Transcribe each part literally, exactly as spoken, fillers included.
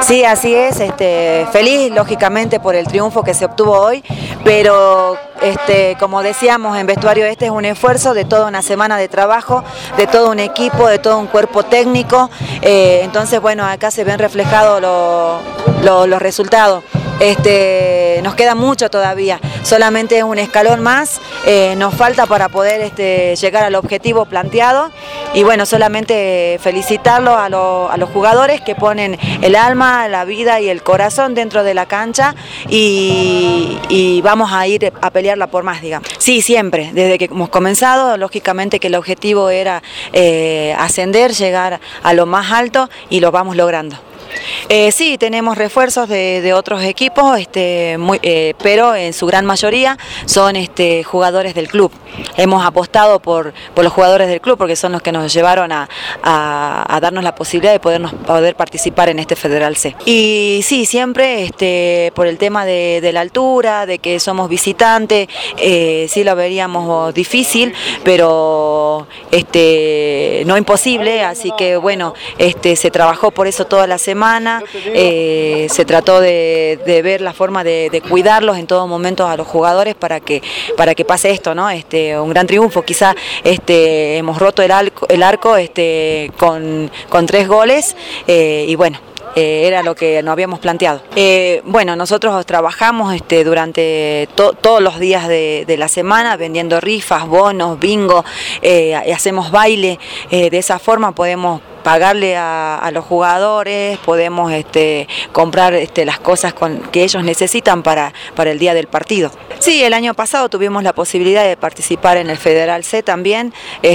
Sí, así es, este, feliz lógicamente por el triunfo que se obtuvo hoy, pero este, como decíamos, en vestuario este es un esfuerzo de toda una semana de trabajo, de todo un equipo, de todo un cuerpo técnico, eh, entonces bueno, acá se ven reflejados lo, lo, los resultados. Este, nos queda mucho todavía, solamente es un escalón más, eh, nos falta para poder este, llegar al objetivo planteado y bueno, solamente felicitarlo a, lo, a los jugadores que ponen el alma, la vida y el corazón dentro de la cancha y, y vamos a ir a pelearla por más, digamos. Sí, siempre, desde que hemos comenzado, lógicamente que el objetivo era eh, ascender, llegar a lo más alto y lo vamos logrando. Eh, sí, tenemos refuerzos de, de otros equipos, este, muy, eh, pero en su gran mayoría son este, jugadores del club. Hemos apostado por, por los jugadores del club porque son los que nos llevaron a, a, a darnos la posibilidad de podernos, poder participar en este Federal C. Y sí, siempre este, por el tema de, de la altura, de que somos visitantes, eh, sí lo veríamos difícil, pero este, no imposible, así que bueno, este, se trabajó por eso toda la semana. Eh, se trató de, de ver la forma de, de cuidarlos en todo momento a los jugadores para que, para que pase esto, ¿no? Este, un gran triunfo, quizá este, hemos roto el arco, el arco este, con, con tres goles eh, y bueno. Eh, era lo que nos habíamos planteado. Eh, bueno, nosotros trabajamos este, durante to todos los días de, de la semana vendiendo rifas, bonos, bingo, eh, hacemos baile, eh, de esa forma podemos pagarle a, a los jugadores, podemos este, comprar este, las cosas con, que ellos necesitan para, para el día del partido. Sí, el año pasado tuvimos la posibilidad de participar en el Federal C también,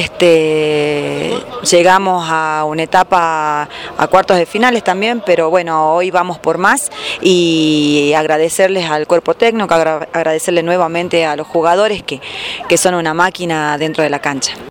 este, llegamos a una etapa a cuartos de finales también, pero bueno, hoy vamos por más y agradecerles al cuerpo técnico, agradecerle nuevamente a los jugadores que, que son una máquina dentro de la cancha.